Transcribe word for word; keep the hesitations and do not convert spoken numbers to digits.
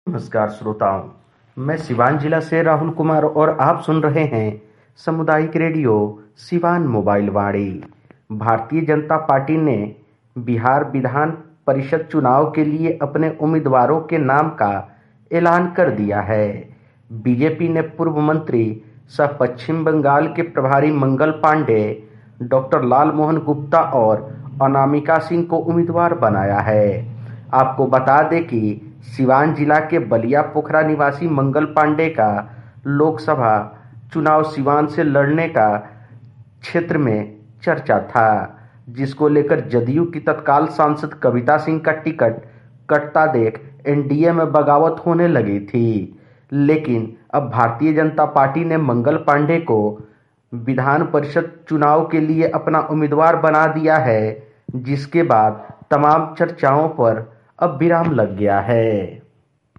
नमस्कार श्रोताओं, मैं सिवान जिला से राहुल कुमार और आप सुन रहे हैं सामुदायिक रेडियो सिवान मोबाइल वाणी। भारतीय जनता पार्टी ने बिहार विधान परिषद चुनाव के लिए अपने उम्मीदवारों के नाम का ऐलान कर दिया है। बीजेपी ने पूर्व मंत्री सह पश्चिम बंगाल के प्रभारी मंगल पांडे, डॉक्टर लालमोहन गुप्ता और अनामिका सिंह को उम्मीदवार बनाया है। आपको बता दें कि सिवान जिला के बलिया पोखरा निवासी मंगल पांडे का लोकसभा चुनाव सिवान से लड़ने का क्षेत्र में चर्चा था, जिसको लेकर जदयू की तत्काल सांसद कविता सिंह का टिकट कटता देख एनडीए में बगावत होने लगी थी। लेकिन अब भारतीय जनता पार्टी ने मंगल पांडे को विधान परिषद चुनाव के लिए अपना उम्मीदवार बना दिया है, जिसके बाद तमाम चर्चाओं पर अब विराम लग गया है।